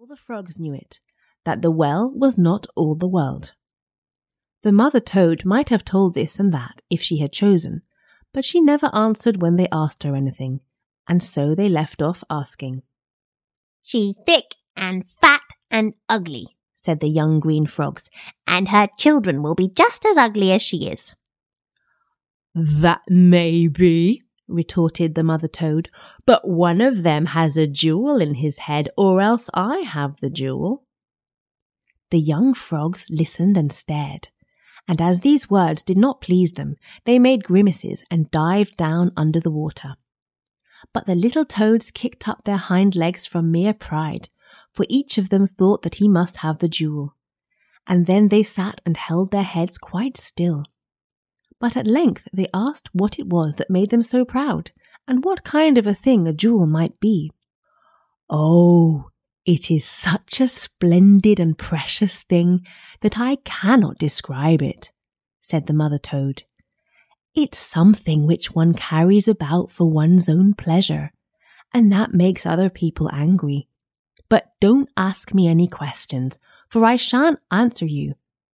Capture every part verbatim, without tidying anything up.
the frogs knew it, that the well was not all the world. The mother toad might have told this and that if she had chosen, but she never answered when they asked her anything, and so they left off asking. "She's thick and fat and ugly," said the young green frogs, "and her children will be just as ugly as she is." "That may be," retorted the mother toad, "but one of them has a jewel in his head, or else I have the jewel." The young frogs listened and stared, and as these words did not please them, they made grimaces and dived down under the water. But the little toads kicked up their hind legs from mere pride, for each of them thought that he must have the jewel, and then they sat and held their heads quite still. But at length they asked what it was that made them so proud, and what kind of a thing a jewel might be. "Oh, it is such a splendid and precious thing that I cannot describe it," said the mother toad. "It's something which one carries about for one's own pleasure, and that makes other people angry. But don't ask me any questions, for I shan't answer you."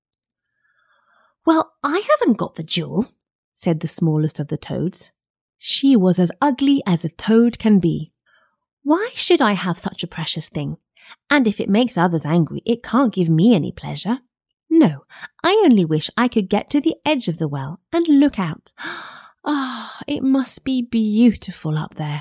"Well, I haven't got the jewel," said the smallest of the toads. She was as ugly as a toad can be. "Why should I have such a precious thing? And if it makes others angry, it can't give me any pleasure. No, I only wish I could get to the edge of the well and look out. Ah, it must be beautiful up there."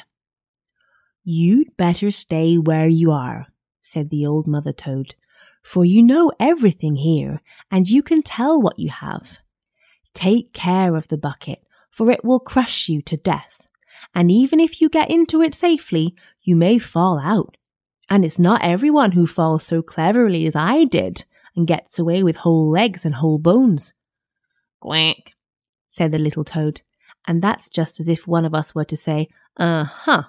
"You'd better stay where you are," said the old mother toad, "for you know everything here, and you can tell what you have. Take care of the bucket, for it will crush you to death, and even if you get into it safely, you may fall out. And it's not everyone who falls so cleverly as I did, and gets away with whole legs and whole bones." "Quack," said the little toad, and that's just as if one of us were to say, "Uh-huh."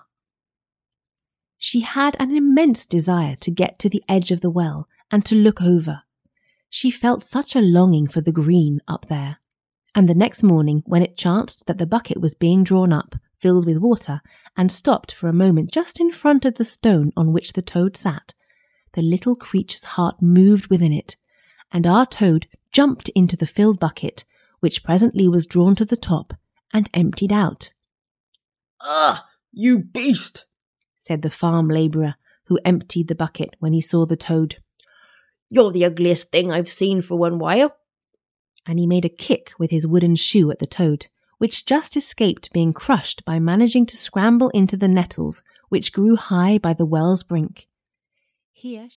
She had an immense desire to get to the edge of the well and to look over. She felt such a longing for the green up there. And the next morning, when it chanced that the bucket was being drawn up, filled with water, and stopped for a moment just in front of the stone on which the toad sat, the little creature's heart moved within it, and our toad jumped into the filled bucket, which presently was drawn to the top and emptied out. "Ah, you beast!" said the farm labourer, who emptied the bucket when he saw the toad. "You're the ugliest thing I've seen for one while." And he made a kick with his wooden shoe at the toad, which just escaped being crushed by managing to scramble into the nettles which grew high by the well's brink. Here